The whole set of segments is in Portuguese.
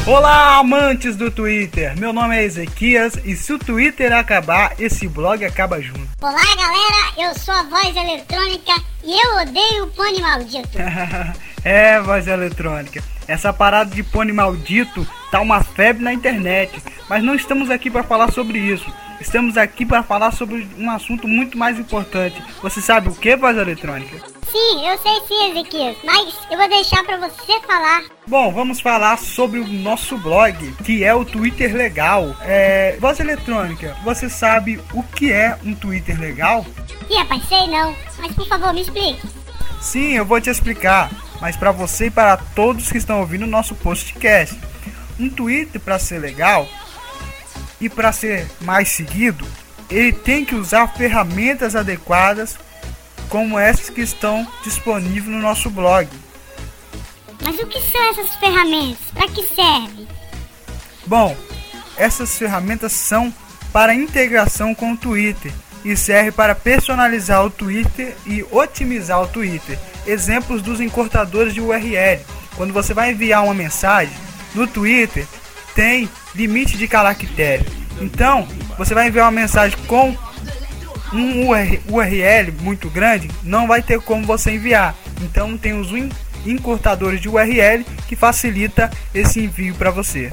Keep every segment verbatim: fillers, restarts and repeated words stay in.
Olá, amantes do Twitter! Meu nome é Ezequias e se o Twitter acabar, esse blog acaba junto. Olá, galera! Eu sou a Voz Eletrônica e eu odeio o pônei maldito. É, Voz Eletrônica. Essa parada de pônei maldito tá uma febre na internet. Mas não estamos aqui para falar sobre isso. Estamos aqui para falar sobre um assunto muito mais importante. Você sabe o que, Voz Eletrônica? Sim, eu sei sim, Ezequias, mas eu vou deixar pra você falar. Bom, vamos falar sobre o nosso blog, que é o Twitter Legal. É, Voz Eletrônica, você sabe o que é um Twitter Legal? Ih, rapaz, sei não, mas por favor me explique. Sim, eu vou te explicar, mas para você e para todos que estão ouvindo o nosso podcast. Um Twitter, para ser legal e para ser mais seguido, ele tem que usar ferramentas adequadas como essas que estão disponíveis no nosso blog. Mas o que são essas ferramentas? Para que serve? Bom, essas ferramentas são para integração com o Twitter e serve para personalizar o Twitter e otimizar o Twitter. Exemplos dos encurtadores de U R L. Quando você vai enviar uma mensagem no Twitter, tem limite de caractere. Então, você vai enviar uma mensagem com um U R L muito grande, não vai ter como você enviar. Então tem os encurtadores de U R L que facilita esse envio para você.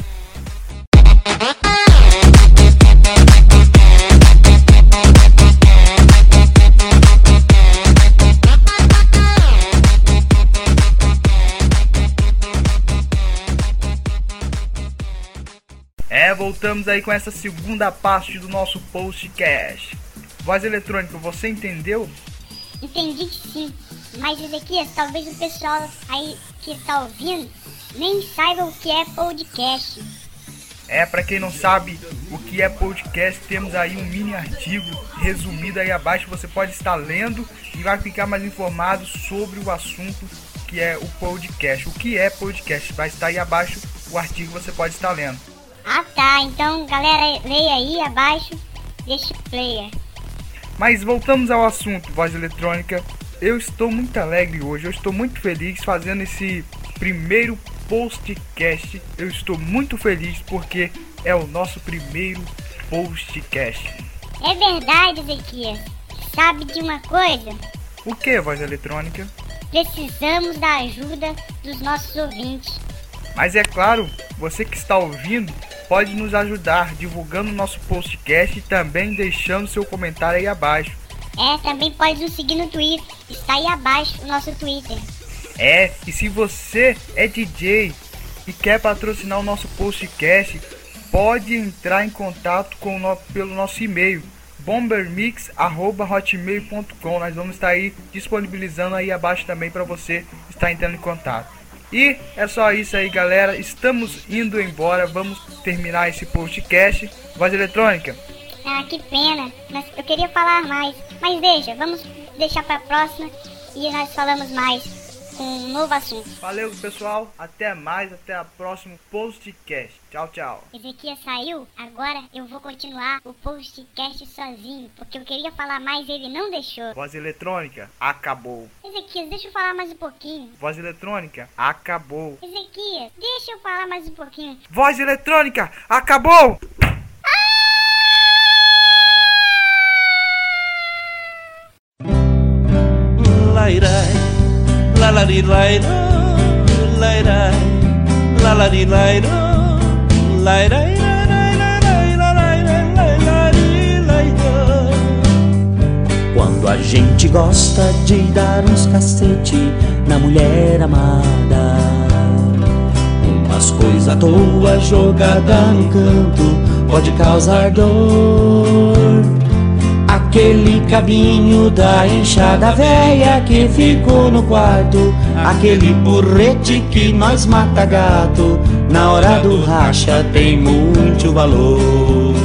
É, voltamos aí com essa segunda parte do nosso podcast. Voz Eletrônica, você entendeu? Entendi que sim, mas Ezequias, talvez o pessoal aí que está ouvindo nem saiba o que é podcast. É, para quem não sabe o que é podcast, temos aí um mini artigo resumido aí abaixo, você pode estar lendo e vai ficar mais informado sobre o assunto que é o podcast. O que é podcast? Vai estar aí abaixo o artigo, você pode estar lendo. Ah tá, então galera, leia aí abaixo, deixa o player. Mas voltamos ao assunto, Voz Eletrônica. Eu estou muito alegre hoje, eu estou muito feliz fazendo esse primeiro podcast. Eu estou muito feliz porque é o nosso primeiro podcast. É verdade, Ezequias. Sabe de uma coisa? O que, Voz Eletrônica? Precisamos da ajuda dos nossos ouvintes. Mas é claro, você que está ouvindo pode nos ajudar divulgando o nosso podcast e também deixando seu comentário aí abaixo. É, também pode nos seguir no Twitter, está aí abaixo o nosso Twitter. É, e se você é D J e quer patrocinar o nosso podcast, pode entrar em contato com o no, pelo nosso e-mail bombermix arroba hotmail ponto com. Nós vamos estar aí disponibilizando aí abaixo também para você estar entrando em contato. E é só isso aí, galera. Estamos indo embora. Vamos terminar esse podcast. Voz Eletrônica. Ah, que pena. Mas eu queria falar mais. Mas deixa, vamos deixar para a próxima e nós falamos mais com um novo assunto. Valeu, pessoal. Até mais. Até o próximo podcast. Tchau, tchau. Ezequias saiu. Agora eu vou continuar o podcast sozinho. Porque eu queria falar mais e ele não deixou. Voz Eletrônica. Acabou. Ezequias, deixa eu falar mais um pouquinho. Voz Eletrônica. Acabou. Ezequias, deixa eu falar mais um pouquinho. Voz Eletrônica. Acabou. Lairai, lalari lairo, lairai, lalari lairo, lairai, lairai, lairai, lairai, lairo. Quando a gente gosta de dar uns cacete na mulher amada, umas coisas à toa jogada no canto pode causar dor. Aquele cabinho da enxada velha que ficou no quarto, aquele porrete que nós mata gato, na hora do racha tem muito valor.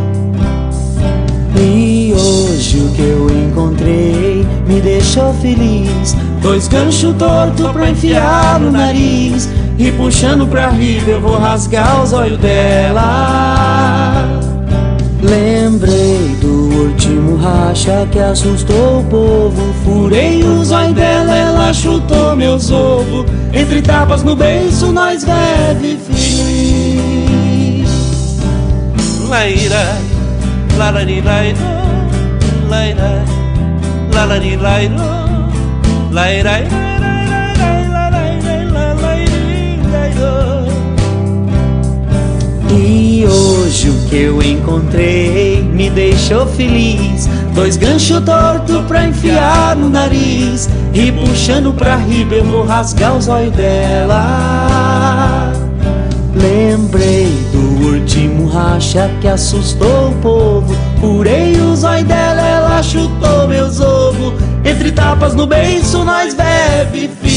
E hoje o que eu encontrei me deixou feliz, dois ganchos tortos pra enfiar no nariz, e puxando pra riba eu vou rasgar os olhos dela. Lembrei do último racha que assustou o povo, furei os olhos dela, ela chutou meus ovos, entre tapas no beiço nós bebe feliz. Lairai, lalarilairo, lairai, lalarilairo, lairai, e hoje o que eu encontrei me deixou feliz. Dois ganchos tortos pra enfiar no nariz, e puxando pra riba eu vou rasgar os olhos dela. Lembrei do último racha que assustou o povo. Furei os olhos dela, ela chutou meus ovos. Entre tapas no beiço nós bebe, filho.